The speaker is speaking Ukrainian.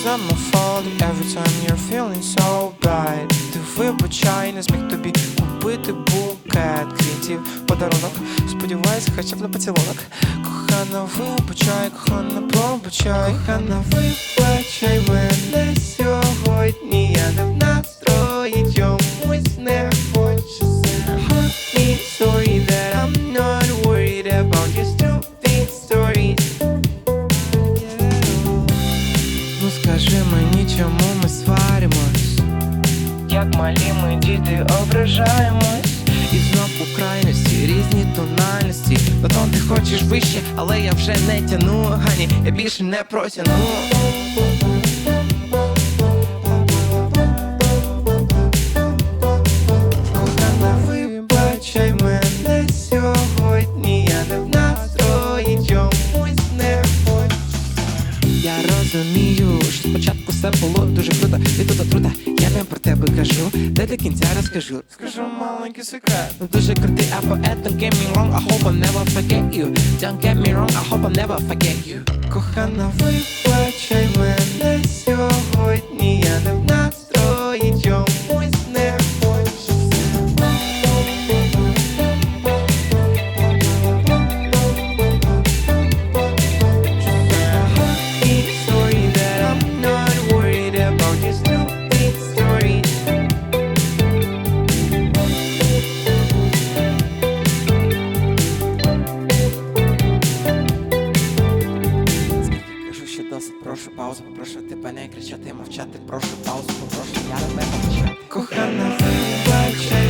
not my fault every time you're feeling so bright. Ти вибачай, не зміг тобі купити букет квітів, подарунок. Сподіваюсь, хоча б на поцілунок. Кохана, вибачай, кохана, пробачай. Кохана, вибачай мене сьогодні. Я не в настрої, чомусь не хочеться. Honey, sorry that I'm not worried about your stupid stories. Ну скажи мені, чому ми сваримось? Як малі ми діти ображаємось. І знов у крайності, різні тональності. На тон ти хочеш вище, але я вже не тяну. Гані, я більше не протяну. Кохана, вибачай мене сьогодні. Я не в настрої, чомусь не хочу. Я розумію, що спочатку все було дуже круто. І тут отрута, я не про тебе кажу. Де до кінця розкажу. Скажу маленький секрет. Дуже крутий, а поет. Don't get me wrong, I hope I never forget you. Don't get me wrong, I hope I never forget you. Кохана, вибачай мене сьогодні. Я не в настрої, чомусь не хочу. Sorry that I'm not worried about your stupid stories. Кажу, що досить, прошу паузу, попрошу тебе не кричати, мовчати, прошу паузу, попрошу я тебе мовчати. Кохана, вибачай